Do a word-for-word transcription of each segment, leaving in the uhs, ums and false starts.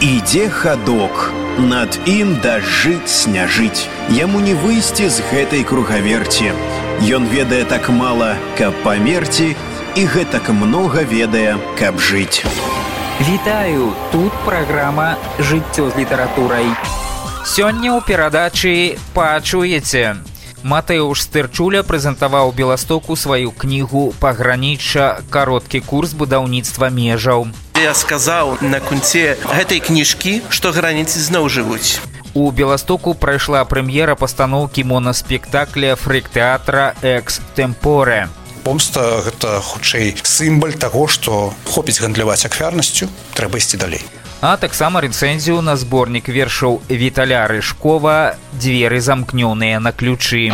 Ідзе хадок, над ім дажыць сняжыць. Яму не выйсці з гэтай кругаверці. Ён ведае так мала, каб памерці, і гэтак многа ведае, каб жыць. Вітаю, тут праграма «Жыццё з літаратурай». Сёння ў перадачы пачуеце. Матэуш Стырчуля прэзентаваў Беластоку сваю кнігу «Пагранічча. Кароткі курс будаўніцтва межаў». Я сказаў на канцы гэтай кніжкі, што граніцы зноў жывуць. У Беластоку прайшла прэм'ера пастаноўкі монаспектакля фрык-тэатра «Экс-тэмпорэ». Помста – гэта, хутчэй, сімбаль таго, што хопіць гандляваць ахвярнасцю, трэба ісці далей. А таксама рэцэнзію на зборнік вершаў Віталя Рыжкова «Дзверы замкнёныя на ключы».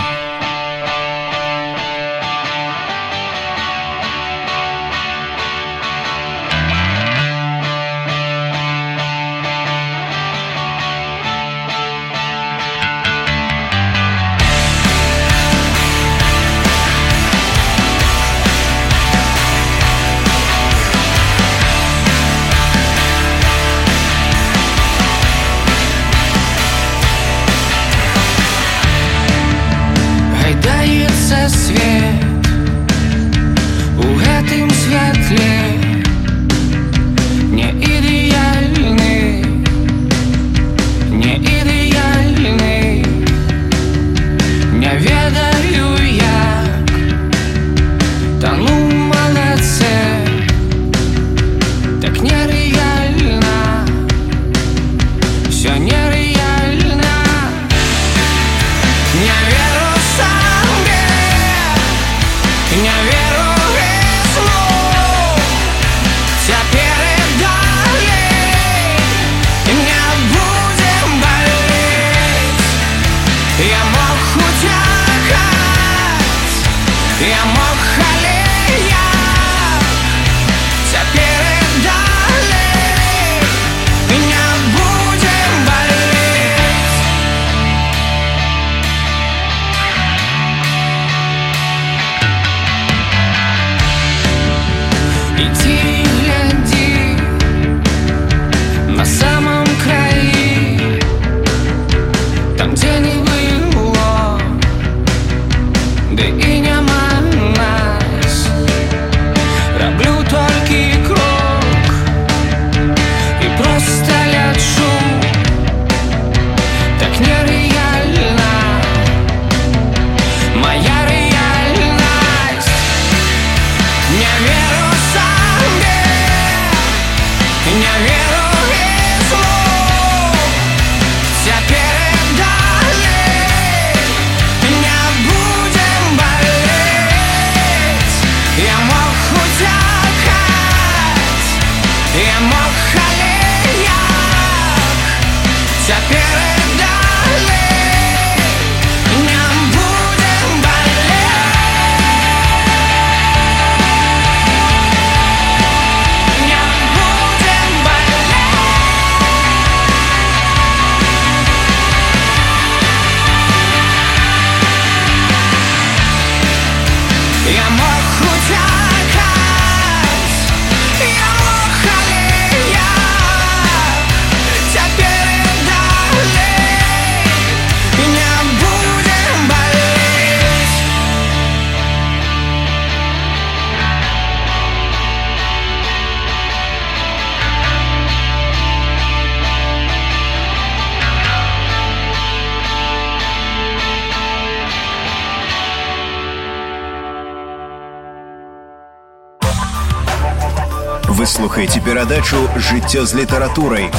Вы слухаеце перадачу «Жыццё з літаратурай».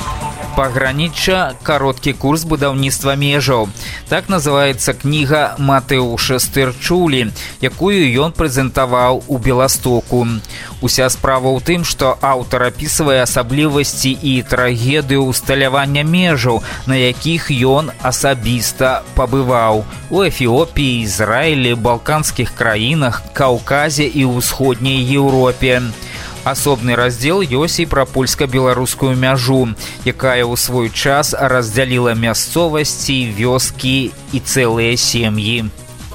«Пагранічча. Кароткі курс будаўніцтва межаў». Так называецца кніга Матэуша Стырчулі, якую ён прэзентаваў у Беластоку. Уся справа ў тым, што аўтар апісвае асаблівасці і трагедыю ўсталявання межаў, на якіх ён асабіста пабываў. У Эфіопіі, Ізраілі, балканскіх краінах, Каўказе і ўсходняй Еўропе. Асобны раздзел ёсць і пра польска-беларускую мяжу, якая ў свой час раздзяліла мясцовасці, вёскі і цэлыя сем'і.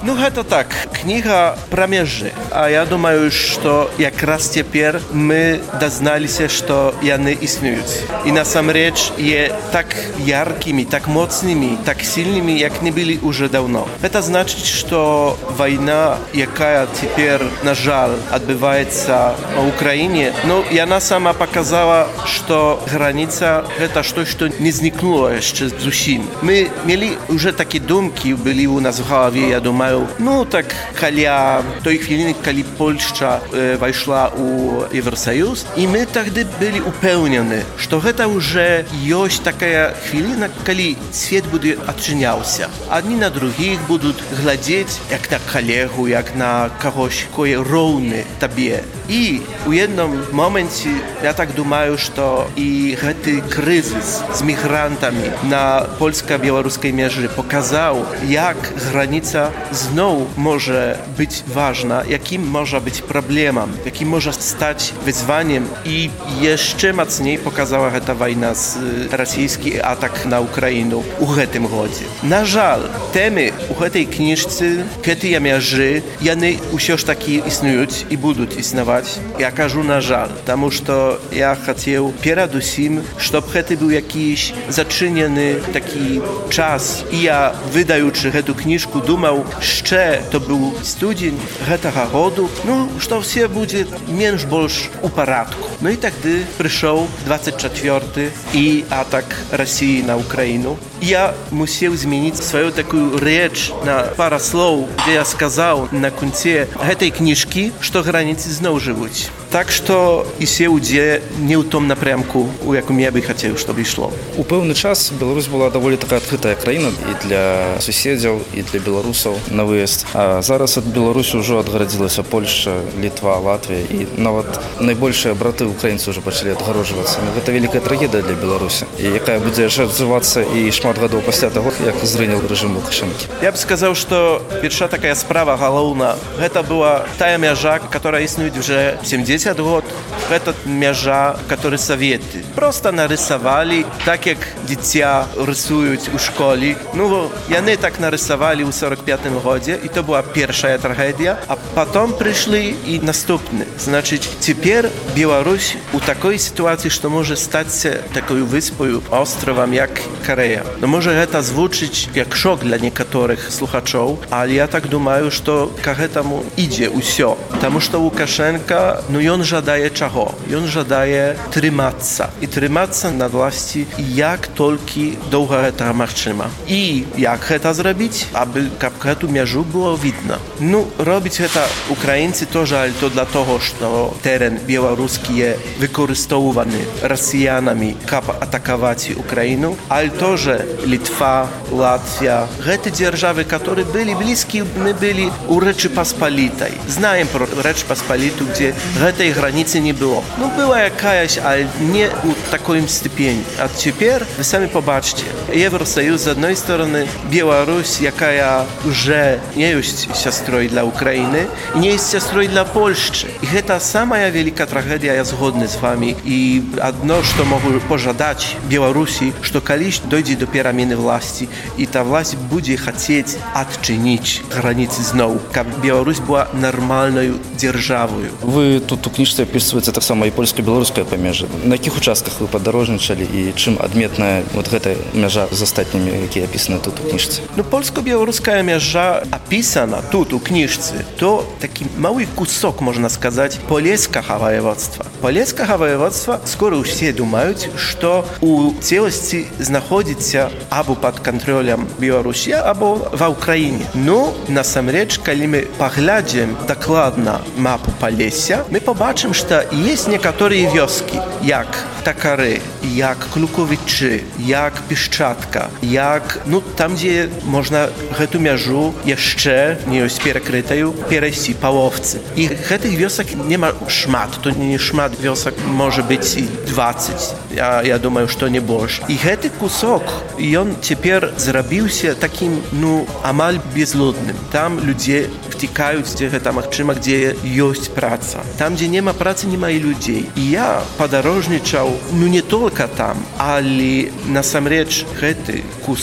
Ну, гэта так, кніга пра мяжы. А я думаю, што якраз цяпер мы дазналіся, што яны існуюць. І насамрэч є так яркімі, так моцнымі, так сильнымі, як не былі уже давно. Гэта значыць, што вайна, якая цяпер, на жаль, адбываецца ў Украіне, ну, яна сама показала, што граніца гэта што, што не знікнула яшчэ зусім. Мы мелі уже такі думкі, былі ў нас в галаве, я думаю, ну, так, каля той хвіліны, калі Польшча э, вайшла ў Евросоюз, і мы тагды былі упэўнены, што гэта уже ёсць такая хвіліна, калі свет будзе адчыняўся. Адні на другіх будуць глядзець, як на калегу, як на кагось, кой роўны табе. І у jednym momencie, ja tak думаю, што і гэты крызіс з мігрантамі на польска-беларускай мяжы показаў, як граніца зноў можа быць важна, якім можа быць праблемам, якім можа стаць вызваннем, і яшчэ мацней показала гэта вайна з расійскі атак на Украіну у гэтым годзе. На жаль, тэмы у гэтай кніжцы, гэтыя мяжы, яны ўсё ж такі існуюць і будуць існаваць. Я кажу на жаль, таму што я хацеў перадусім, чтоб гэта быў якийś зачынены такі час. І я, выдаючы гэту кніжку, думаў, яшчэ то быў студзень гэтага году, ну, што все будзе менш больш у парадку. Ну і тагды прыйшоў двадцать чвёрты і атак Расіі на Украіну. Я мусіў змяніць сваю такую рэч на пара слоў, дзе я сказаў на канцы гэтай кніжкі, што граніцы зноў жывуць. Так што ісе ўдзе не ў том напрямку, у якім я бы хацеў, щоб ішло. У пэўны час Беларусь была даволі такая адкрытая краіна і для суседзяў, і для беларусаў на выезд. А зараз ад Беларусі ўжо адгарадзілася Польшча, Літва, Латвія, і нават найбольшыя браты украінцы ўжо пачалі адгароджвацца. Гэта вялікая трагедыя для Беларусі, і якая будзе яшчэ адзывацца і шмат гадоў пасля таго, як зрыняў рэжым Лукашэнкі. Я б сказаў, што першая такая справа галоўна, гэта была тая мяжа, которая існуе уже семьдесят год. Это мяжа, которую советы просто нарисовали, так как дитя рисуют у школе. Ну, яны так нарисовали у сорок пятом году, и то была первая трагедия. А потом пришли и наступные. Значит, теперь Беларусь у такой ситуации, что может стать такой выспою, островом, как Корея. Но может это звучить как шок для некоторых слухачов, але я так думаю, что к этому иде усё. Потому что Лукашенко, ну, он жадае чаго? Ён жадае трымацца. І трымацца на власці як толькі доўга гэта магчыма. І як гэта зрабіць, абы каб гэту мяжу было видно. Ну, робіць гэта украінцы тоже, але то для того, што тэрен беларускі выкарыстоўваны расіянамі, каб атакаваць Украіну, але тоже Літва, Латвія. Гэта дзяржавы, которые былі блізкі, мы былі у Рэчы Паспалітай. Знаем про Рэч Паспаліту, где гэтай границы не было. Ну, была якаясь, але не у такой степени. А теперь вы сами побачите. Евросоюз, с одной стороны, Беларусь, якая уже не есть сестрой для Украины, и не есть сестрой для Польши. И это самая великая трагедия, я згодны с вами. И одно, что могу пожадать Беларуси, что колись дойдет до перемены власти, и та власть будет хотеть отчинить границы снова, как Беларусь была нормальной державой. Вы тут у книжцы описываецца таксама і польска-беларуская памежа. На якіх участках вы падарожнічалі і чым адметная вот гэтая мяжа з астатнімі, якія апісаны тут у кніжцы? Ну, польска-беларуская мяжа описана тут у кніжцы. То такі маły кусок, можна сказаць, полескага воеводства. Полескага воеводства скоро ўсе думаюць, што у цэласці знаходзіцца або пад кантролем Беларусі, або ва Украіне. Ну, насамрэч, калі мы паглядзім дакладна мапу Полесся, мы побачым, што есть некаторыя вёскі, як Такары, як Клюковічы, як Пішчатка, як, ну, там, дзе можна гэту мяжу яшчэ не ёсць перакрытаю, перайсці паловцы. І гэтых вёсак нема шмат, то не шмат вёсак, можа быць і двадцать, я, я думаю, што не больш. І гэты кусок, ён цяпер зрабіўся такім, ну, амаль безлюдным. Там людзі втікаюць, дзе гэта магчыма, дзе ёсць праца. Там, дзе нема працы, нема і людзей. І я падарожнічаў, ну, не только там, але насамрэч гэты кусок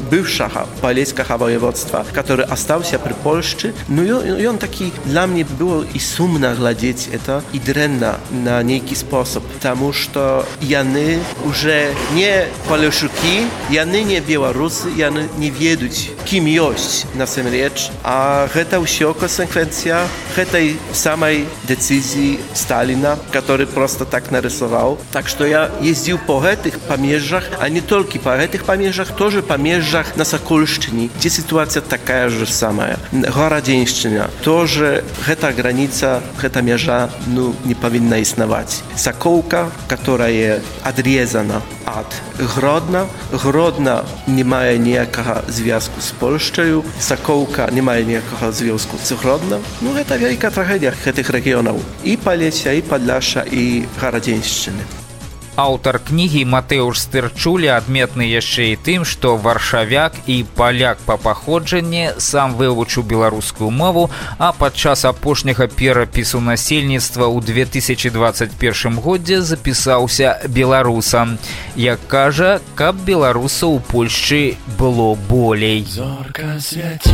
бывшего полесского воеводства, который остался при Польше. Ну и он таки для меня было и сумно глядеть это, и дренно на некий способ, потому что яны уже не полешуки, яны не белорусы, яны не ведут, кем есть на самом речь, а это все консеквенция этой самой деcyzji Stalina, который просто так нарисовал. Так что я ездил по этих помежах, а не только по этих помежах, тоже по помежах на Сокольщине, где ситуация такая же самая. Городенщина, тоже эта граница, эта межа, ну, не повинна истновать. Соколка, которая отрезана от Гродно. Гродно не має ніякого зв'язку з Польщею. Соколка не має ніякого зв'язку з Гродно. Ну, это велика трагедия этих регионов. И Полесья, и Подляша, и Городенщины. Аўтар кнігі Матеуш Стырчулі адметны яшчэ і тым, што варшавяк і паляк па паходжанні, сам вывучыў беларускую мову, а падчас апошняга перапісу насельніцтва ў две тысячи двадцать первым годзе запісаўся беларусам. Як кажа, каб беларусаў у Польшчы было болей. Зорка свяціла,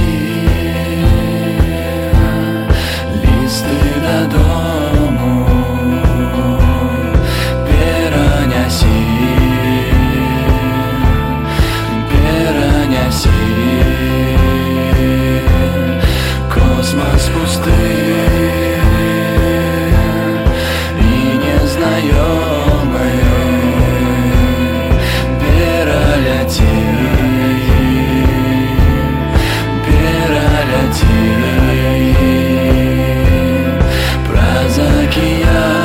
лісты дадому перанясі, перанясі. Космос пусты і незнаёмы, пераляці, пераляці праз акіян.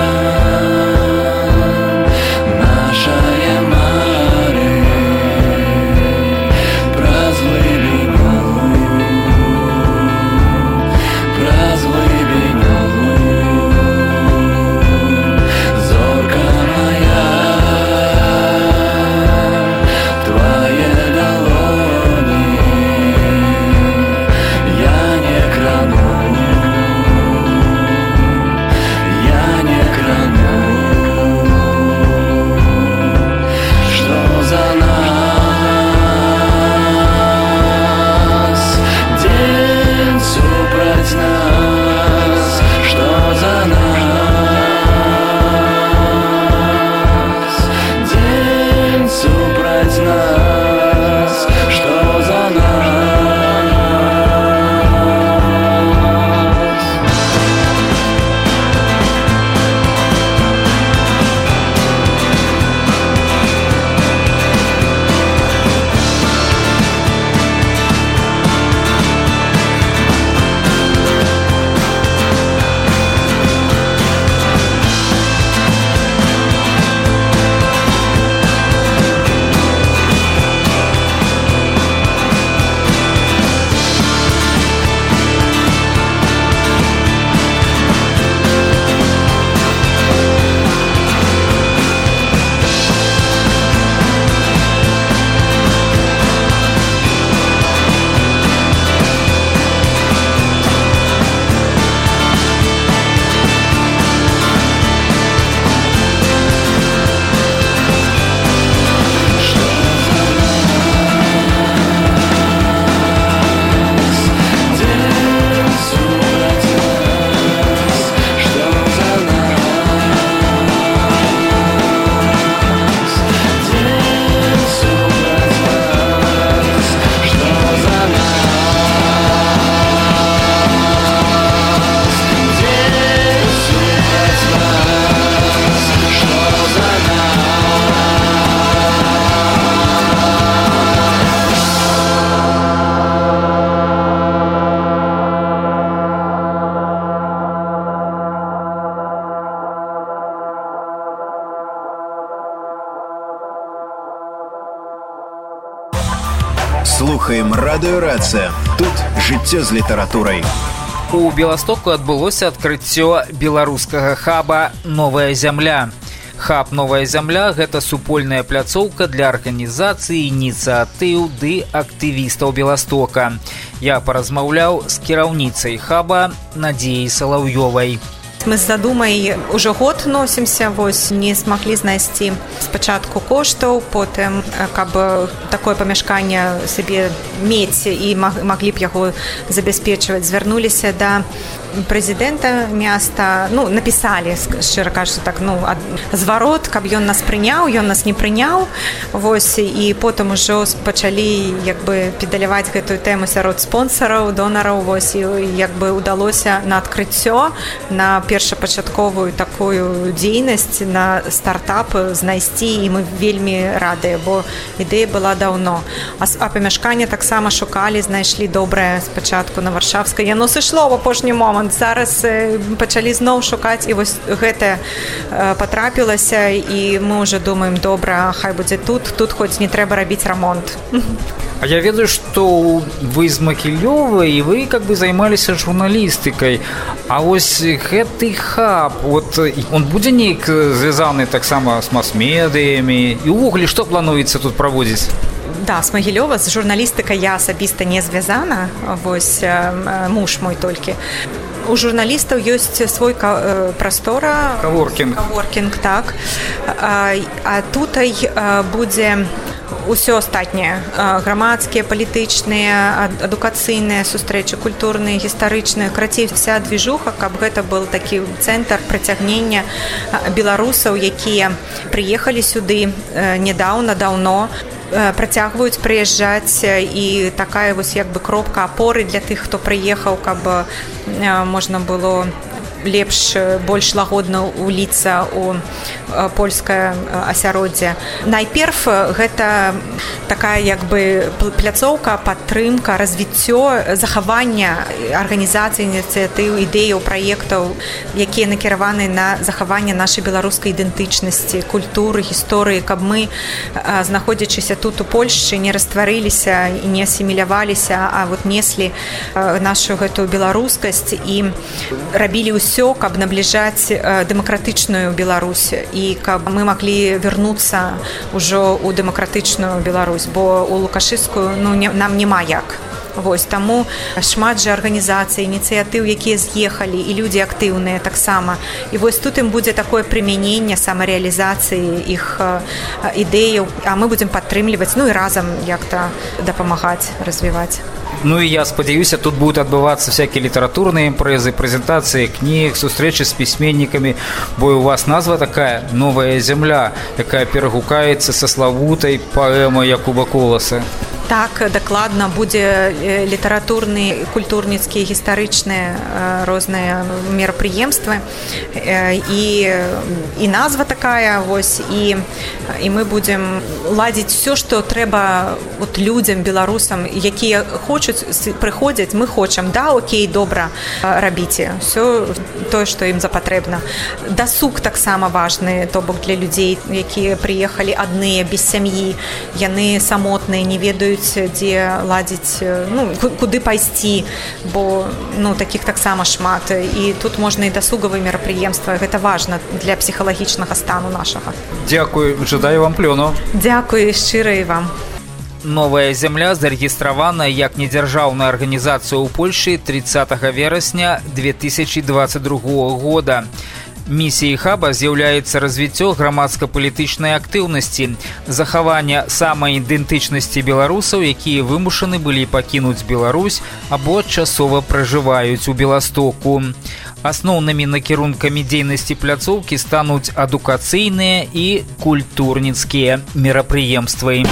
Слухаем радыё Рацыя. Тут жыццё з літаратурай. У Беластоку адбылося адкрыццё беларускага хаба «Новая зямля». Хаб «Новая зямля» – гэта супольная пляцоўка для арганізацыі, ініцыятыў ды актывістаў Беластока. Я паразмаўляў з кіраўніцай хаба Надзеяй Салаўёвай. Мы з задумай ужо год носімся, вось не змаглі знайсці спачатку коштаў, потым каб такое памяшканне сабе мець і маглі б яго забяспечваць, звярнуліся да прэзідэнта места, ну, напісалі, шчыра кажучы, так, ну, зварот, каб ён нас прыняў, ён нас не прыняў, вось, і потым ужо пачалі, як бы, педаляваць гэтую тэму сярод спонсараў, донараў, вось, і як бы удалося на адкрыццё, на першапачатковую такую дзейнасць, на стартап знайсці, і мы вельмі радыя, бо ідэя была даўно. А, а памяшканне таксама шукалі, знайшлі добрае спачатку на Варшавскай. Яно сышло ў апошні момант. Зараз пачалі зноў шукаць, і вось гэта патрапілася, і мы ўжо думаем, добра, хай будзе тут, тут хоць не трэба рабіць рамонт. А я ведаю, што вы з Макілёва, і вы как бы займаліся журналістыкай. А вось гэты хаб, вот, он будзе неяк звязаны таксама з мас-медыямі? І ўвогуле, што плануецца тут праводзіць? Да, з Магілёва, з журналістыкай я асабіста не звязана, вось муж мой толькі. У журналістаў ёсць свой ка- прастора. Каворкінг. Каворкінг, так. А, а тутай будзе усё астатняе. Грамадскія, палітычныя, адукацыйныя сустрэчы, культурныя, гістарычныя. Крацей, вся движуха, каб гэта был такі цэнтр прыцягнення беларусаў, якія прыехалі сюды нядаўна, даўно, працягваюць прыязджаць, і такая вось як бы кропка апоры для тых, хто прыехаў, каб можна было лепш, больш лагодна уліцца ў польскае асяроддзе. Найперш гэта такая як бы пляцоўка, падтрымка, развіццё, захавання арганізацый, ініцыятыў, ідэяў, праектаў, якія накіраваны на захаванне нашай беларускай ідэнтычнасці, культуры, гісторыі, каб мы, знаходзячыся тут у Польшчы, не растварыліся і не асіміляваліся, а вот неслі нашу гэтую беларускасць і рабілі ўсё, каб набліжаць дэмакратычную Беларусь, і каб мы маглі вярнуцца ўжо ў дэмакратычную Беларусь, бо у лукашысцкую, ну, не, нам няма як. Вось, таму шмат жа арганізацый, ініцыятыў, якія з'ехалі, і людзі актыўныя таксама. І вось тут ім будзе такое прымяненне самарэалізацыі іх ідэяў, а мы будзем падтрымліваць, ну і разам як-то дапамагаць, развіваць. Ну и я спадзяюся, тут будут отбываться всякие литературные импрезы, презентации книг, встречи с письменниками, бо у вас назва такая «Новая земля», якая перагукаецца со славутай поэмой Якуба Коласа. Так, дакладна, будзе літаратурныя, культурніцкія, гістарычныя розныя мерапрыемствы, і, і назва такая, вось, і, і мы будзем ладзіць все, што трэба вот, людзям, беларусам, якія хочуць, прыходзяць, мы хочам, да, окей, добра, рабіце, все тое, што ім запатрэбна. Дасуг таксама важны, то бок для людзей, якія прыехалі адныя, без сям'і, яны самотныя, не ведаюць, дзе ладзіць, ну, куды пайсці, бо, ну, такіх таксама шмат. І тут можна і дасугавыя мерапрыемствы. Гэта важна для псіхалагічнага стану нашага. Дзякуй, жадаю вам плёну. Дзякуй шчыра і вам. Новая земля зарэгістравана як недзяржаўная арганізацыя ў Польшы тридцатого верасня две тысячи двадцать другого года. Місіяй хаба з'яўляецца развіццё грамадска-палітычнай актыўнасці, захавання самаідэнтычнасці беларусаў, якія вымушаны былі пакінуць Беларусь або часова пражываюць у Беластоку. Асноўнымі накірункамі дзейнасці пляцоўкі стануць адукацыйныя і культурніцкія мерапрыемствы.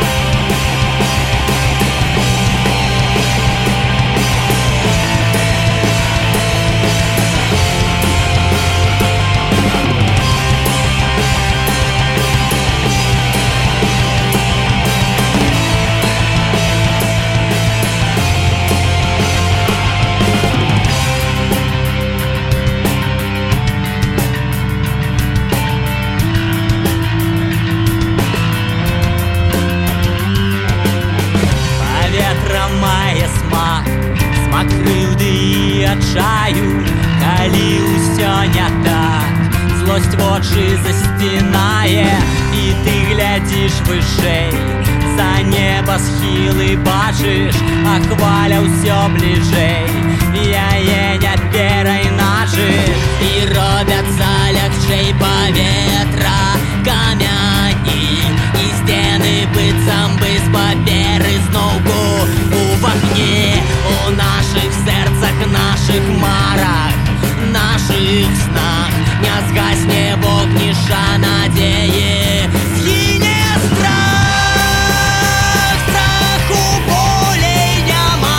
Калі ўсё не так, злосць вочы засцінае, і ты глядзіш вышэй, за неба схілы бачыш, а хваля ўсё бліжэй, яе не перайначыш, і робяцца лягчэй паветра камяні, і сцены быццам бы з паперы зноўку у вагні, у нашых сэрцах, нашых марах, нашых снах не згасне вогніша надзеі, згіне страх, страху болей няма.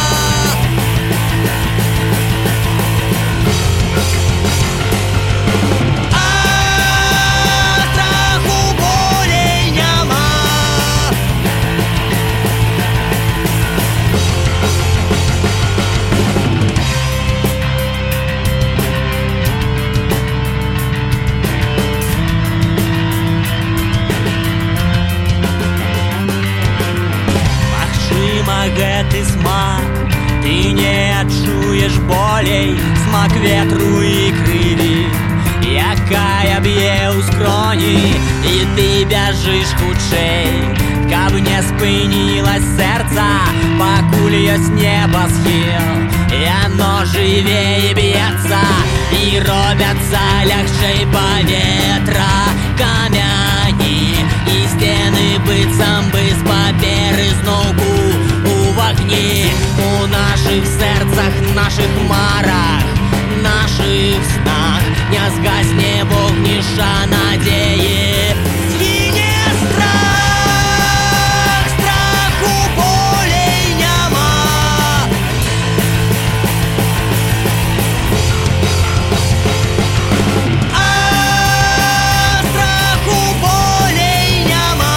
Гэты смак ты не адчуеш болей, смак ветру і крыві, якая б'е ў скроні, і ты бяжыш хутчэй, каб не спынілась сэрца, пакуль ёсць небасхіл, яно жыве і б'ецца, і робяцца лягчэй паветра камяні, і сцены быццам бы з паперы зноўку в огне, у наших сердцах, наших марах, наших снах не згасне вогніша надеї, згине страх, страху болей няма. А страху болей няма.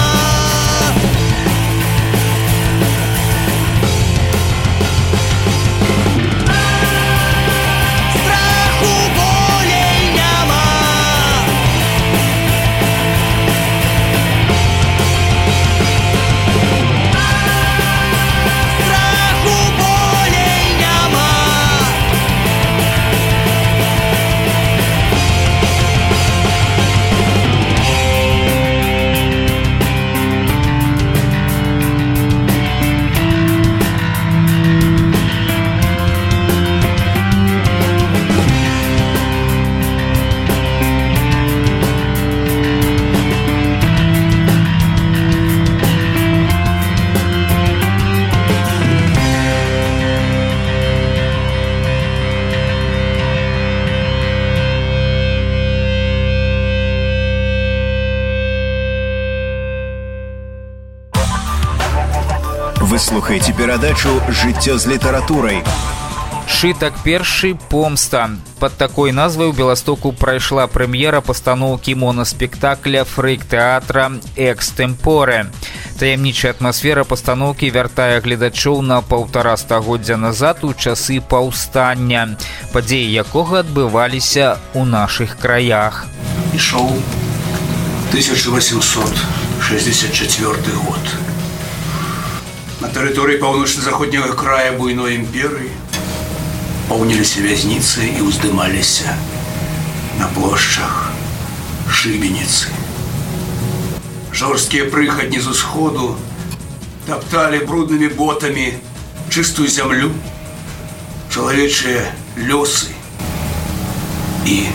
Вы слухаеце перадачу «Жыццё з літаратурай». Шытак першы помста. Пад такой назвай у Беластоку прайшла прэм'ера пастаноўкі монаспектакля фрэйк-тэатра «Экстэмпорэ». Таямнічая атмасфера пастаноўкі вяртае гледачоў на паўтара стагоддзя назад у часы паўстання, падзеі якога адбываліся ў нашых краях. Ішоў тысяча восемьсот шестьдесят четвёрты год. На тэрыторыі паўночна-заходняга края буйной імперыі паўніліся вязніцы і ўздымаліся на плошчах шыбеніцы. Жорсткія прыхадні з усходу тапталі бруднымі ботамі чыстую зямлю, чалавечыя лёсы і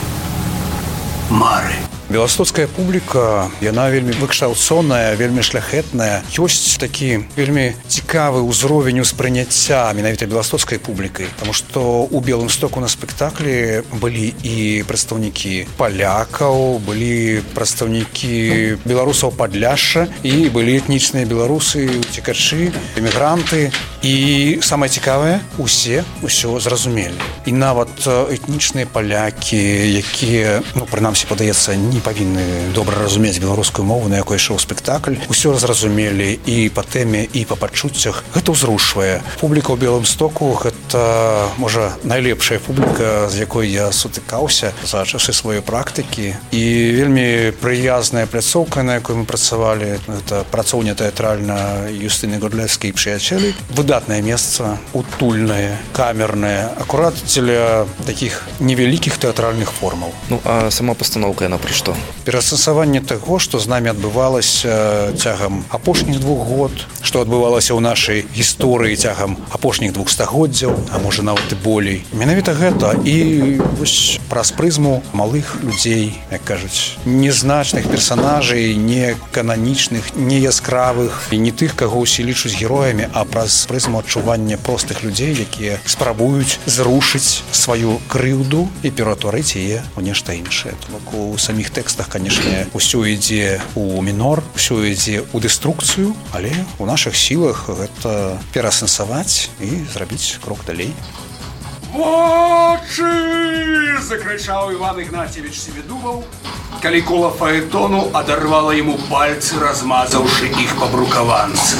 мары. Беластоцкая публіка, яна вельмі выкшаўцоная, вельмі шляхетная. Ёсць такі вельмі цікавы ўзровень успрыняцця менавіта беластоцкай публікай, таму што ў Белымстоку на спектаклі былі і прадстаўнікі палякаў, былі прадстаўнікі беларусаў Падляшша, і былі этнічныя беларусы, уцекачы, эмігранты. І самае цікавае, усе ўсё зразумелі. І нават этнічныя палякі, якія, ну, прынамсі, падаецца, не павінны добра разумець беларускую мову, на якой ішоў спектакль, усё зразумелі і па тэме, і па пачуццях. Гэта ўзрушвае. Публіка ў Белымстоку – гэта, можа, найлепшая публіка, з якой я сутыкаўся за часы сваёй практыкі. І вельмі прыязная пляцоўка, на якой мы працавалі, гэта працоўня тэатральна Юстыны Годлевскай і прыячэлі. Выдатна выдатнае месца, утульнае, камернае, акурат дзеля такіх невялікіх тэатральных формаў. Ну, а сама пастаноўка яна пра што? Пераасэнсаванне таго, што з намі адбывалася цягам апошніх двух год, што адбывалася ў нашай гісторыі цягам апошніх двух стагоддзяў, а можа нават і болей. Менавіта гэта і вось праз прызму малых людзей, як кажуць, незначных персанажай, не кананічных, не яскравых і не тых, каго ўсе лічуць героямі, а праз прызму адчування простых людзей, якія спрабуюць зрушыць сваю крыўду і ператварыць яе ў нешта іншае. У саміх тэкстах, канешне, усё ідзе ў мінор, усё ідзе ў дэструкцыю, але ў нашых сілах гэта пераасэнсаваць і зрабіць крок далей. «Вочы!» – закричал Иван Игнатьевич Семидубов, коли кола фаэтону оторвало ему пальцы, размазавши их по брукаванце.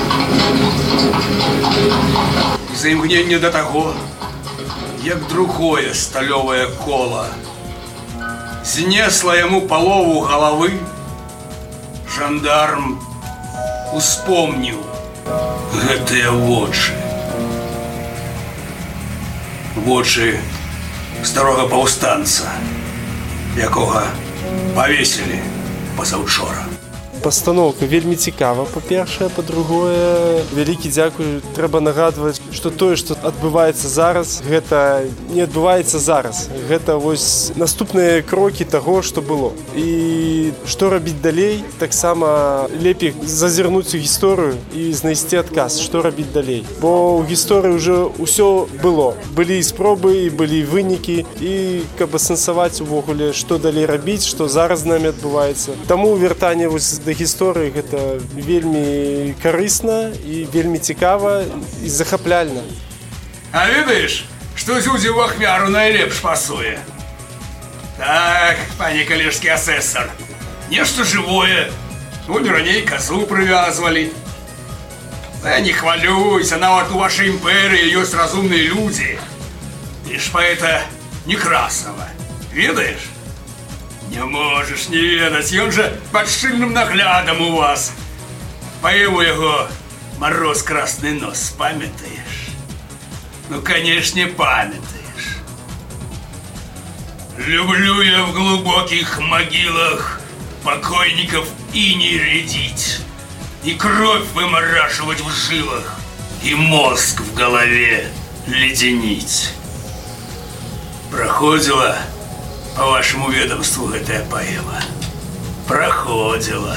За імгненне до того, як другое сталёвае кола знесла ему полову головы, жандарм успомніў гэтыя вочы. Вочы старога паўстанца, якога павесілі пазаўчора. Пастаноўка вельмі цікава, па-першае, па-другое, вялікі дзякуй, трэба нагадваць, што тое, што адбываецца зараз, гэта не адбываецца зараз. Гэта вось наступныя крокі таго, што было. І што рабіць далей, таксама лепей зазірнуць у гісторыю і знайсці адказ, што рабіць далей. Бо ў гісторыі ўжо ўсё было. Былі і спробы, і былі вынікі, і каб асэнсаваць увогуле, што далей рабіць, што зараз з намі адбываецца. Таму вяртанне вось да гісторыі гэта вельмі карысна і вельмі цікава і захапляльна. А ведаеш, што зюдзі ў ахвяру найлепш пасуе? Так, пане калежскі асэсар, нешта жывое. Вунь раней козу прывязвалі. Да не хвалюйся, нават у вашай імперыі ёсць разумныя людзі. І ж паэта Некрасова, ведаеш? Не можешь не ведаць, ён жа пад шчыльным наглядам у вас. Паэў у яго «Мороз красный нос», памятаеш? Ну, конечно, памятаешь. Люблю я в глубоких могилах покойников иней рядить, и кровь вымораживать в жилах, и мозг в голове леденить. Проходила по вашему ведомству гэтая паэма? Проходила.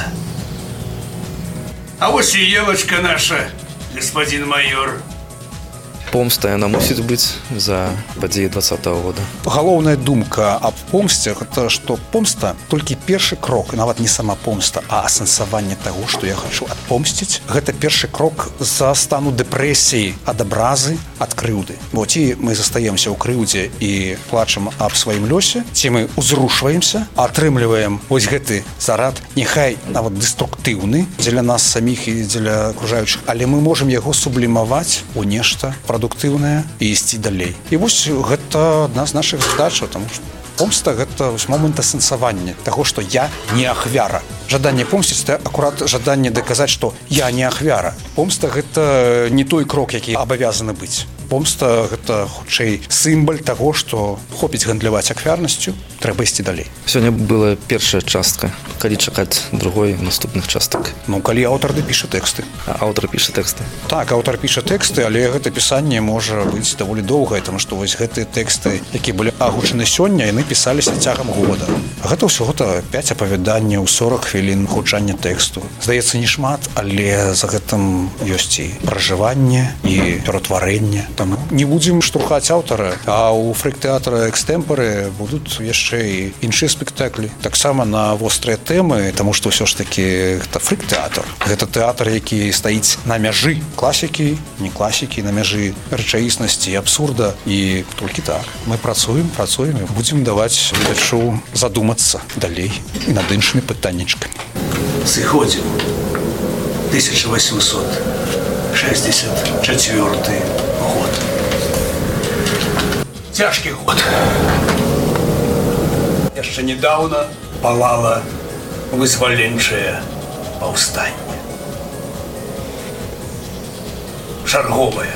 А вот и елочка наша, господин майор. Помста яна мусіць быць за падзеі двадцатого года. Галоўная думка аб помсце гэта, што помста толькі першы крок, нават не сама помста, а асэнсаванне таго, што я хачу адпомсціць. Гэта першы крок за стану дэпрэсіі ад абразы, ад крыўды. Бо ці мы застаемся ў крыўдзе і плачам аб сваім лёсе, ці мы узрушваемся, атрымліваем вось гэты зарад, няхай нават дэструктыўны дзеля нас саміх і дзеля акружаючых, але мы можам яго сублімаваць у нешта прадуктыўнае і ісці далей. І вось гэта адна з нашых задачаў, таму што помста гэта момант асэнсавання таго, што я не ахвяра. Жаданне помсціць – это акурат жаданне даказаць, што я не ахвяра. Помста – гэта не той крок, які абавязаны быць. Помста – гэта, хутчэй, сімбаль таго, што хопіць гандляваць ахвярнасцю, трэба ісці далей. Сёння была першая частка. Калі чакаць другой наступных частак? Ну, калі аўтар дапіша тэксты. А аўтар піша тэксты? Так, аўтар піша тэксты, але гэта пісанне можа быць даволі доўгае, таму што вось гэтыя тэксты, якія былі агучаны сёння, яны пісаліся цягам года. Гэта ўсё гэта пяць апавяданняў, сорок хвілін гучання тэксту. Здаецца, не шмат, але за гэтым ёсць і пражыванне, і ператварэнне. Таму не будзем штурхаць аўтара, а ў фрык-тэатра экстэмпары будуць яшчэ і іншыя спектаклі. Таксама на вострыя тэмы, таму што ўсё ж такі гэта фрык-тэатр. Гэта тэатр, які стаіць на мяжы класікі, не класікі, на мяжы рэчаіснасці і абсурда. І толькі так. Мы працуем, працуем і будзем даваць гледачу задумацца далей і над іншымі пытаннічкамі. Сыходзіў тысяча восемьсот шестьдесят четвёртый год. Цяжкі год. Яшчэ недавно палала вызваленчае паўстанне. шарговая.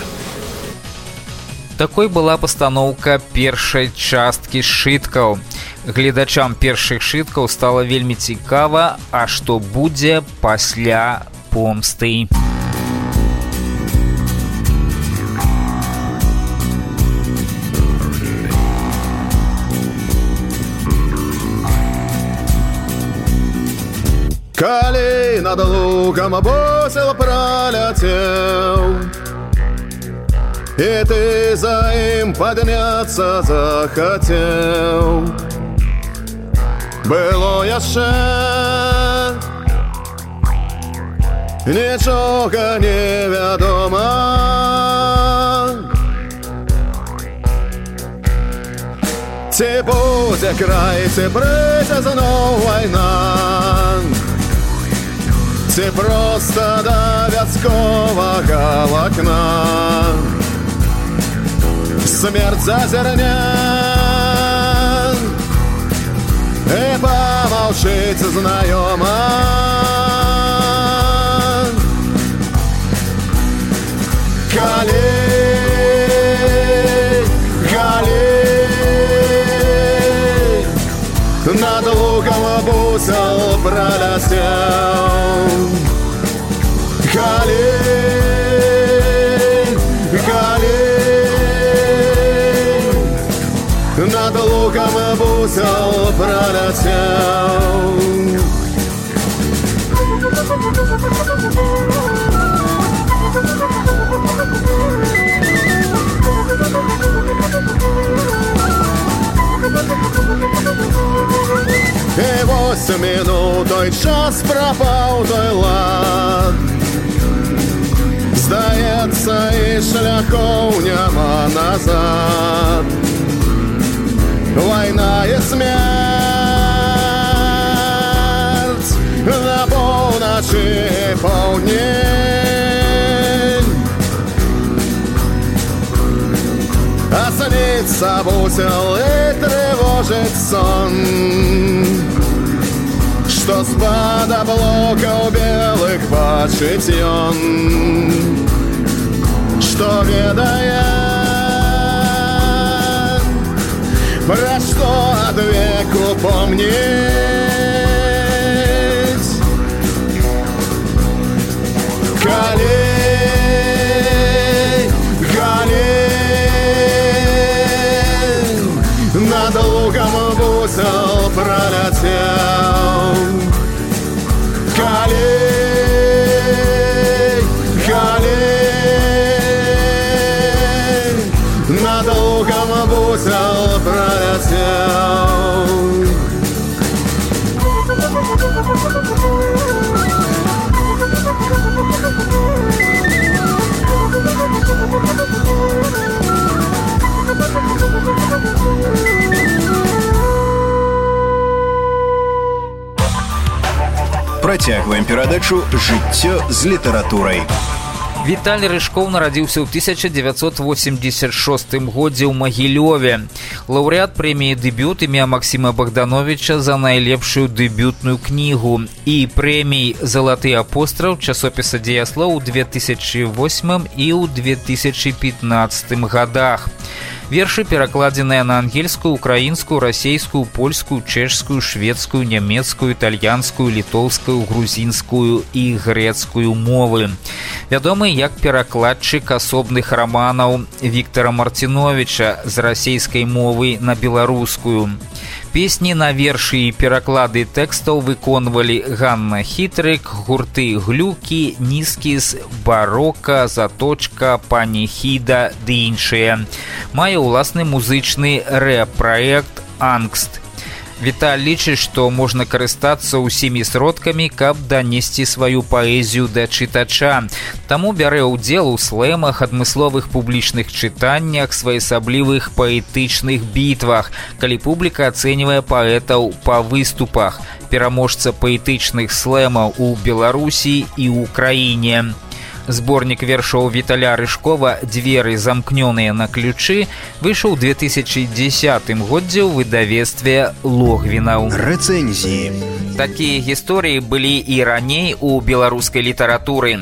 Такой была пастаноўка першай часткі сшыткаў. Гледачам першых сшыткаў стала вельмі цікава, а што будзе пасля помсты. Калі над лукам посел праляцеў, і ты за ім падняцца захацеў, было яшчэ нічога невядома. Ці будзе край, ці прыйдзе зноў вайна, ці проста да вясковага вакна смерць зазірне і памаўчыць знаёма. Калі, калі над лукам бусел праляцеў, калі, калі над лукам бусел праляцеў. І вось мінуў той час прапаў той лад, здаецца, і шляхоў няма назад. Вайна і смерць на поўначы і паўднень, а сніцца бусел і трывожыць сон, што з-пад аблокаў белых бачыць ён, што ведае, пра што ад веку помніць. Калі, калі над лукам бусел праляцеў, калі, калі над лукам бусел праляцеў. Працягваем перадачу «Жыццё з літаратурай». Віталій Рыжкоў нарадзіўся ў тысяча дзевяцьсот восемьдесят шостым годзе ў Магілёве. Лаўрэат прэміі «Дэбют» імя Максіма Богдановича за найлепшую дэбютную кнігу і прэмій «Залаты апостраў» часопіса «Дзеяслоў» у две тысячи восьмым і ў две тысячи пятнадцатым годах. Вершы перакладзеныя на ангельскую, украінскую, расейскую, польскую, чэшскую, шведскую, нямецкую, італьянскую, літоўскую, грузінскую і грэцкую мовы. Вядомы як перакладчык асобных раманаў Віктара Мартиновича з расейскай мовы на беларускую. Песні на вершы і пераклады тэкстаў выконвалі Ганна Хітрык, гурты Глюкі, Нізкіс, Барока, Заточка, Паніхіда ды іншыя. Мае ўласны музычны рэп-праект «Ангст». Віталь лічыць, што можна карыстацца ўсімі сродкамі, каб данесці сваю паэзію да чытача. Таму бярэ ўдзел у слэмах, адмысловых публічных чытаннях, своеасаблівых паэтычных бітвах, калі публіка ацэньвае паэтаў па выступах, пераможца паэтычных слэмаў у Беларусі і ў краіне. Зборнік вершаў Віталя Рыжкова «Дзверы замкнёныя на ключы» выйшаў у две тысячи десятым годзе ў выдавецтве Логвінаў. Рэцэнзіі. Такія гісторыі былі і раней у беларускай літаратуры.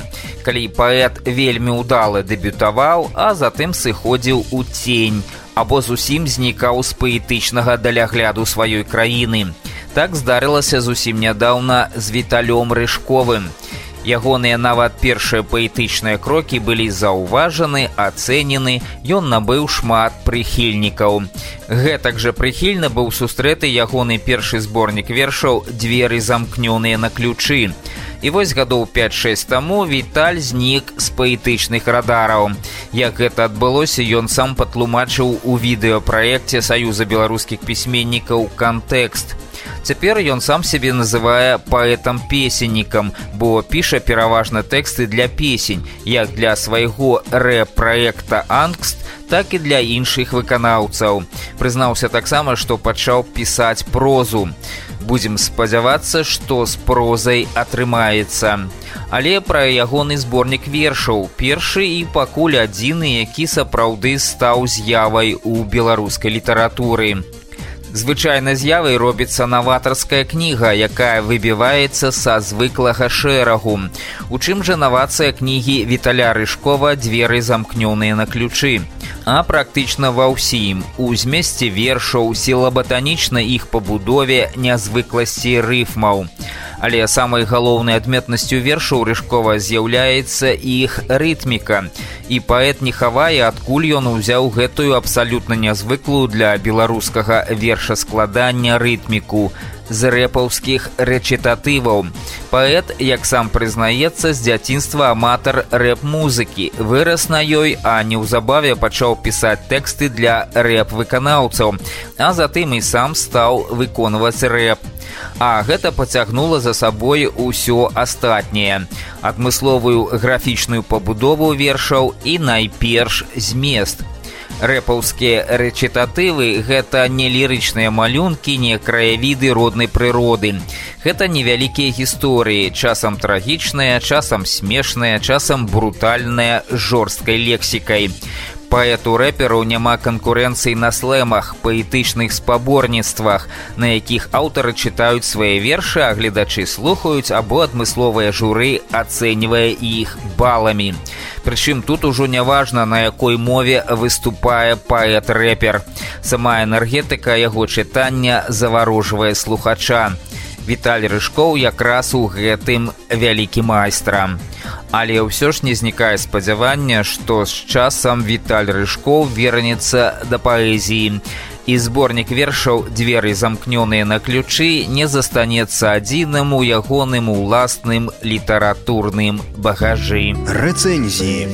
калі паэт вельмі ўдала дэбютаваў, а затым сыходзіў у цень, або зусім знікаў з паэтычнага далягляду сваёй краіны. Так здарылася зусім нядаўна з Віталём Рыжковым. Ягоныя нават першыя паэтычныя крокі былі заўважаны, ацэнены, ён набыў шмат прыхільнікаў. Гэтак жа прыхільна быў сустрэты ягоны першы зборнік вершаў «Дзверы замкнёныя на ключы». І вось гадоў пяць-шэсць таму Віталь знік з паэтычных радараў. Як гэта адбылося, ён сам патлумачыў у відэапраекце Саюза беларускіх пісьменнікаў «Кантэкст». Цяпер ён сам сябе называе паэтам-песеннікам, бо піша пераважна тэксты для песень, як для свайго рэп-праекта «Ангст», так і для іншых выканаўцаў. Прызнаўся таксама, што пачаў пісаць прозу. Будзем спадзявацца, што з прозай атрымаецца. Але пра ягоны зборнік вершаў, першы і пакуль адзіны, які сапраўды стаў з'явай у беларускай літаратуры. Звычайна з'явай робіцца наватарская кніга, якая выбіваецца са звыклага шэрагу. У чым жа навацыя кнігі Віталя Рыжкова «Дзверы замкнёныя на ключы»? А практычна ва ўсім. У змесце вершаў, сілаботанічнай іх пабудове, нязвыкласці рыфмаў. Але самай галоўнай адметнасцю вершаў Рыжкова з'яўляецца іх рытміка. І паэт не хавае, адкуль ён узяў гэтую абсалютна нязвыклую для беларускага вершаскладання рытміку з рэпаўскіх рэчытатываў. Паэт, як сам прызнаецца, з дзяцінства аматар рэп-музыкі, вырас на ёй, а неўзабаве пачаў пісаць тэксты для рэп-выканаўцаў, а затым і сам стаў выконваць рэп. А гэта пацягнула за сабой усё астатняе. Адмысловую графічную пабудову вершаў і найперш змест. Рэпаўскія рэчытатывы – гэта не лірычныя малюнкі, не краявіды роднай прыроды. Гэта невялікія гісторыі, часам трагічныя, часам смешныя, часам брутальныя, з жорсткай лексікай. Паэту-рэперу няма канкурэнцыі на слэмах, паэтычных спаборніцтвах, на якіх аўтары чытаюць свае вершы, а гледачы слухаюць, або адмысловае журы ацэньвае іх баламі. Прычым тут ужо няважна, на якой мове выступае паэт-рэпер. Сама энергетыка яго чытання заварожвае слухача. Віталь Рыжкоў якраз у гэтым вялікі майстра. Але ўсё ж не знікае спадзявання, што з часам Віталь Рыжкоў вернецца да паэзіі. І зборнік вершаў «Дзверы замкнёныя на ключы» не застанецца адзіным у ягоным уласным літаратурным багажы. Рэцэнзіі.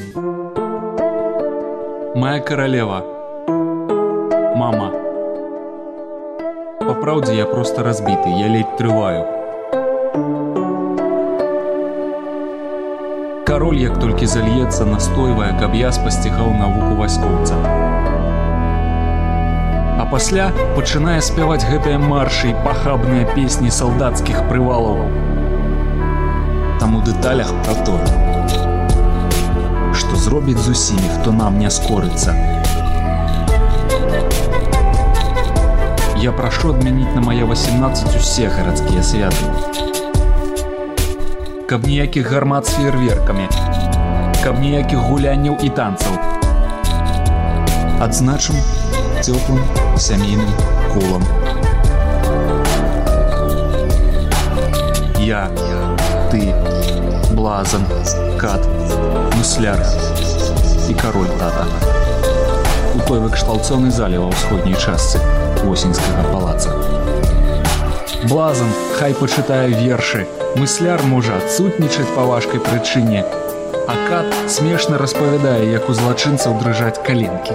Моя королева. Мама. По правде, я просто разбитый, я ледь трываю. Король, як толькі зальецца, настойвае, каб я спасцігаў навуку вайскоўца. А пасля пачынае спяваць гэтыя маршы і пахабныя песні салдацкіх прывалаў. Там у дэталях пра тое, што зробіць з усімі, хто нам не скорыцца. Я прошу адмяніць на мае восемнадцаць усе гарадскія святы. Каб ніякіх гармат з феерверкамі, каб ніякіх гулянняў і танцаў. Адзначым цёплым сямейным колам. Я, ты, блазан, кат, мусляр і кароль тата. У той выкшталцоўнай зале ва ўсходняй частцы Восеньскага палаца. Блазан хай пачытае вершы, мысляр можа адсутнічаць па важкай прычыне, а кат смешна распавядае, як у злачынцаў дрыжаць каленкі.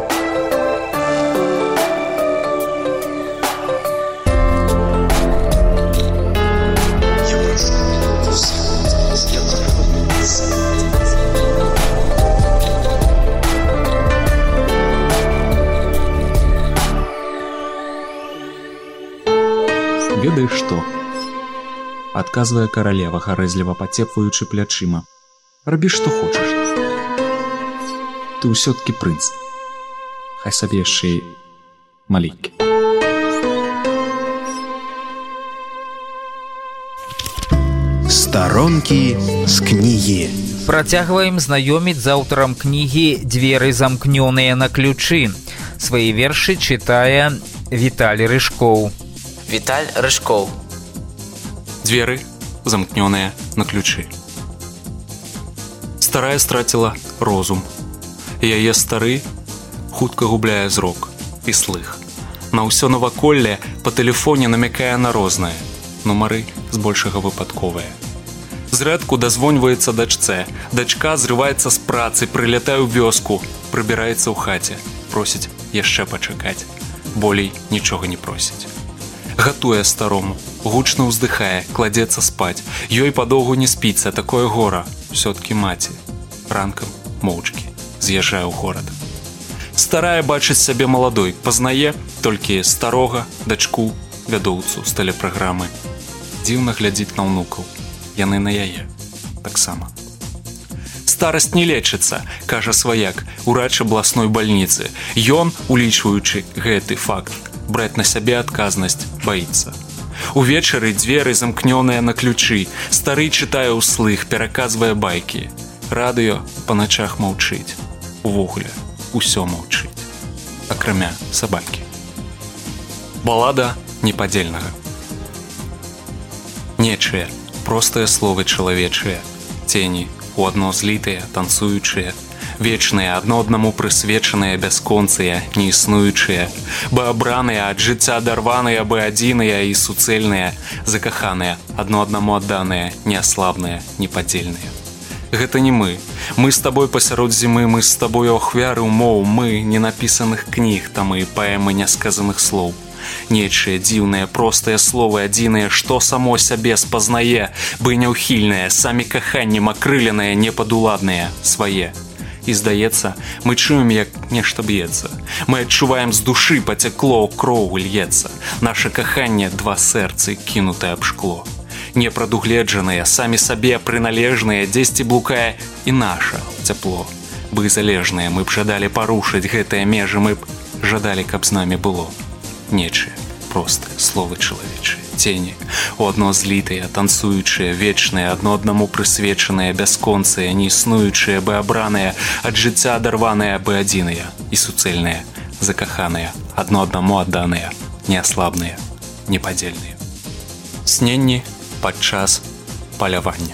Ведаеш што? Адказвае каралева, гарэзліва пацепваючы плячыма. Рабі, што хочаш. Ты ўсё-ткі прынц. Хай сабе яшчэ і маленькі. Старонкі з кнігі. Працягваем знаёміць з аўтарам кнігі «Дзверы замкнёныя на ключы». Свае вершы чытае Віталій Рыжкоў. Віталь Рыжкоў. Дзверы замкнёныя на ключы. Старая страціла розум. Яе стары хутка губляе зрок і слых. На ўсё наваколле па тэлефоне намякае на рознае. Нумары збольшага выпадковыя. Зрэдку дазвоньваецца дачцэ. Дачка зрываецца з працы, прылятае ў вёску, прыбіраецца ў хаце, просіць яшчэ пачакаць. Болей нічога не просіць. Гатуе старому, гучна ўздыхае, кладзецца спаць. Ёй падоўгу не спіцца, такое гора, ўсё-ткі маці. Ранкам моўчкі з'язджае ў горад. Старая бачыць сябе маладой, пазнае толькі старога, дачку, вядоўцу з тэлепраграмы. Дзіўна глядзіць на ўнукаў. Яны на яе таксама. Старасць не лечыцца, кажа сваяк, урач абласной бальніцы. Ён, улічваючы гэты факт, браць на сябе адказнасць баіцца. Увечары дзверы замкнёныя на ключы. Стары чытае ўслых, пераказвае байкі. Радыё па начах маўчыць. Увогуле усё маўчыць, акрамя сабакі. Балада непадзельнага. Нечыя, простыя словы чалавечыя, цені, у адно злітыя, танцуючыя, вечныя, адно аднаму прысвечаныя, бясконцыя, неіснуючыя, бы абраныя, ад жыцця адарваныя, бы адзіныя і суцэльныя, закаханыя, адно аднаму адданыя, неаслабныя, непадзельныя. Гэта не мы. Мы з табой пасярод зімы, мы з табой ахвяры ўмоў, мы ненапісаных кніг, там і паэмы нясказаных слоў. Нечыя, дзіўныя, простыя словы, адзіныя, што само сябе спазнае, бы няўхільныя, самі каханнем акрыленыя, непадуладныя, свае. І здаецца, мы чуем, як нешта б'ецца. Мы адчуваем з душы пацякло, кроў льецца. Наша каханне два сэрцы, кінутае аб шкло. Непрадугледжаныя, самі сабе прыналежныя, дзесьці блукае і наша цяпло. Бы залежныя, мы б жадалі парушыць гэтыя межы, мы б жадалі, каб з намі было. Нечыя, простыя словы чалавечыя, цені, у адно злітыя, танцуючыя, вечныя, адно аднаму прысвечаныя, бясконцыя, неіснуючыя, бы абраныя, ад жыцця адарваныя, бы адзіныя і суцэльныя, закаханыя, адно аднаму адданыя, неаслабныя, непадзельныя. Сненні падчас палявання.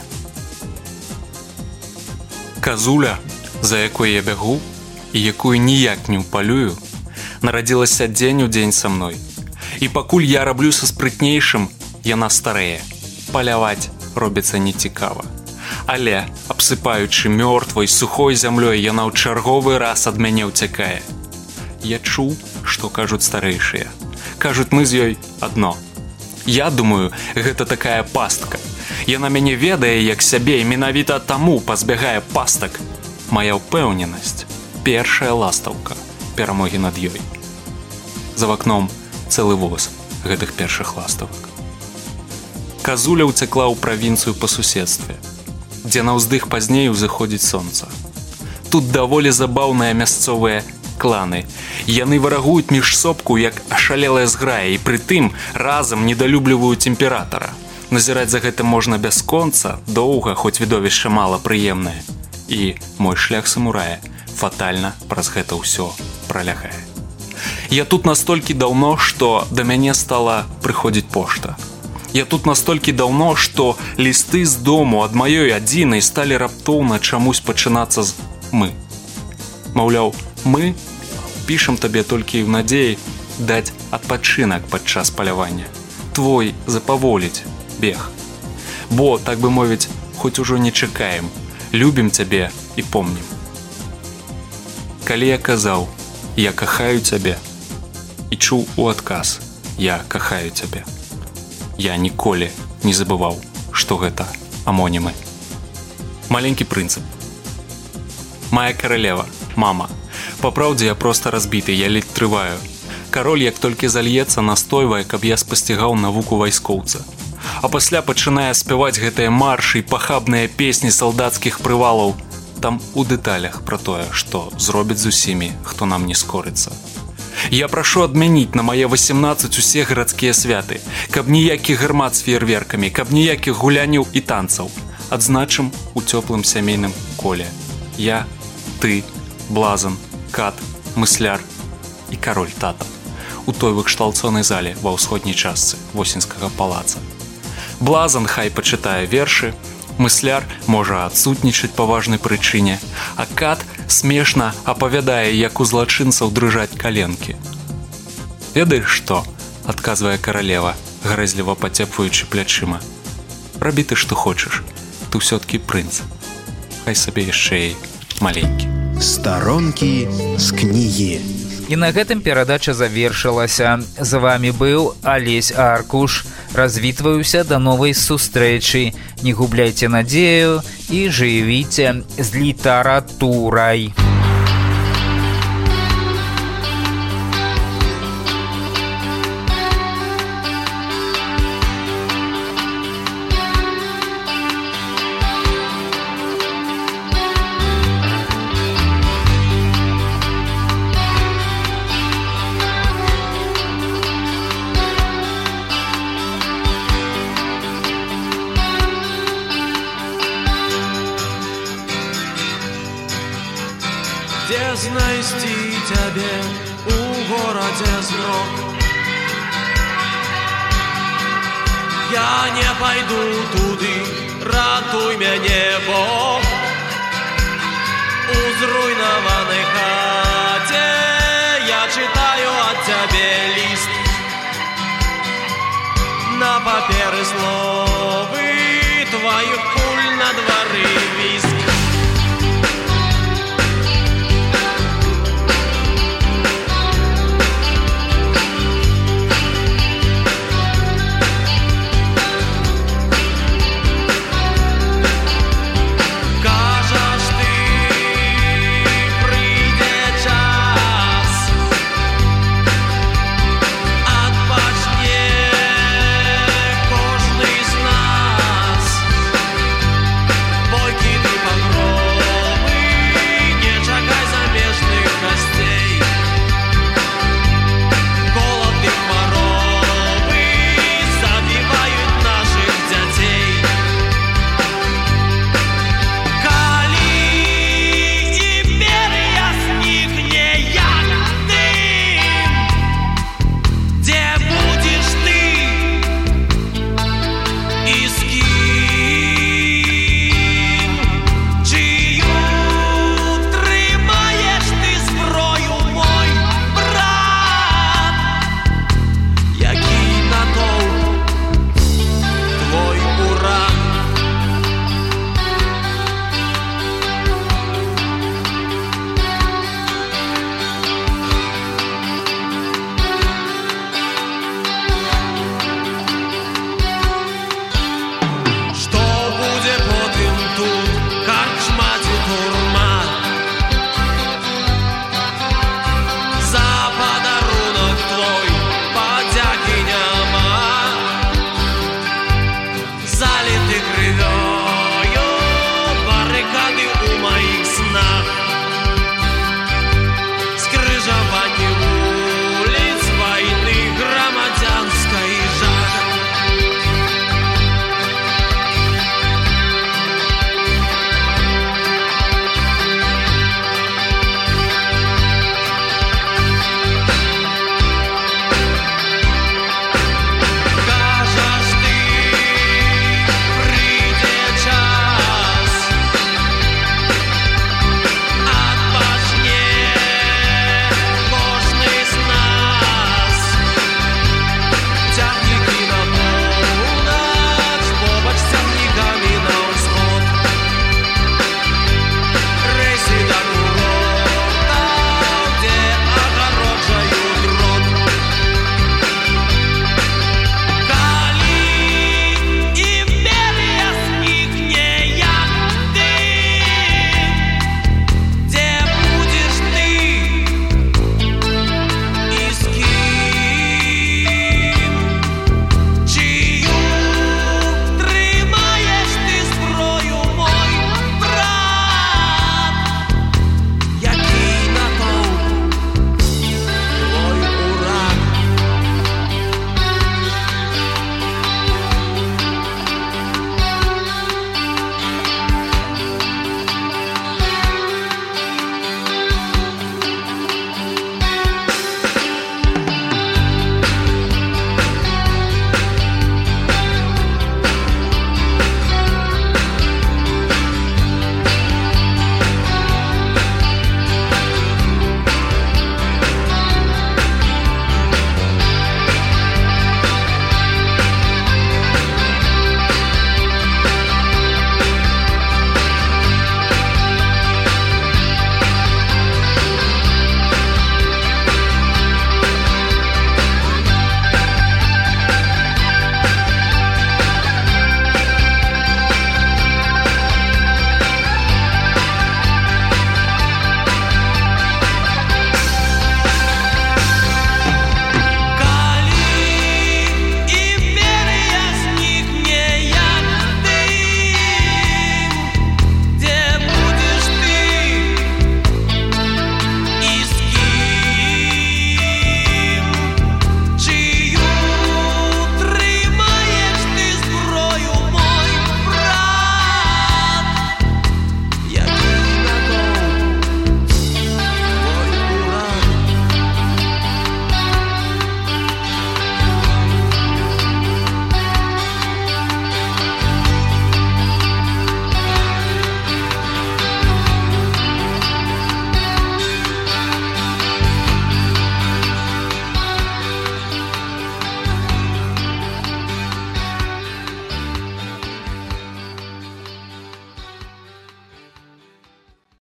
Казуля, за якой я бягу і якую ніяк не ўпалюю, нарадзілася дзень у дзень са мной. І пакуль я раблю са спрытнейшым, яна старэе. Паляваць робіцца нецікава. Але, абсыпаючы мёртвай, сухой зямлёй, яна ў чарговы раз ад мяне ўцякае. Я чуў, што кажуць старэйшыя. Кажуць, мы з ёй адно. Я думаю, гэта такая пастка. Яна мяне ведае як сябе і менавіта таму пазбягае пастак. Мая ўпэўненасць – першая ластаўка перамогі над ёй. За вакном цэлы воз гэтых першых ластавак. Казуля ўцякла ў правінцыю па суседстве, дзе на ўздых пазней узыходзіць сонца. Тут даволі забаўныя мясцовыя кланы. Яны варагуюць між сопку, як ашалелая зграя, і прытым разам недалюбліваюць імператара. Назіраць за гэтым можна бясконца, доўга, хоць відовішча мала прыемнае. І мой шлях самурая фатальна праз гэта ўсё пралягае. Я тут настолькі даўно, што да мяне стала прыходзіць пошта. Я тут настолькі даўно, што лісты з дому ад маёй адзінай сталі раптоўна чамусь пачынацца з «мы». Маўляў, мы пішам табе толькі ў надзеі даць адпачынак падчас палявання. Твой запаволіць бег. Бо, так бы мовіць, хоць ужо не чакаем, любім цябе і помнім. Калі я казаў, я кахаю цябе, і чуў у адказ, я кахаю цябе, я ніколі не забываў, што гэта амонімы. Маленькі прынцып. Мая каралева, мама. Папраўдзе, я проста разбіты, я ледь трываю. Кароль, як толькі зальецца, настойвае, каб я спасцігаў навуку вайскоўца. А пасля пачынае спяваць гэтыя маршы і пахабныя песні салдацкіх прывалаў. Там у дэталях пра тое, што зробяць з усімі, хто нам не скорыцца. Я прашу адмяніць на мае васемнаццаць усе гарадскія святы, каб ніякіх гармат з феерверкамі, каб ніякіх гуляняў і танцаў. адзначым у цёплым сямейным коле. Я, ты, блазан, кат, мысляр і кароль тата. У той выкшталцонай зале ва ўсходняй частцы восеньскага палаца. Блазан хай пачытае вершы, мысляр можа адсутнічаць па важнай прычыне, а кат смешна апавядае, як у злачынцаў дрыжаць каленкі. «Ведаеш што?» – адказвае каралева, грэзліва пацепваючы плячыма. «Рабі ты, што хочаш, ты ўсё-ткі прынц. Хай сабе яшчэ і маленькі». Старонкі з кнігі. І на гэтым перадача завершылася. З вамі быў Алесь Аркуш. Развітваюся да новай сустрэчы. Не губляйце надзею і жывіце з літаратурай. Где знайсці цябе у горадзе змрок? Я не пайду туды, ратуй мяне, Бог. У зруйнаванай хаце я чытаю ад цябе ліст. На паперы слов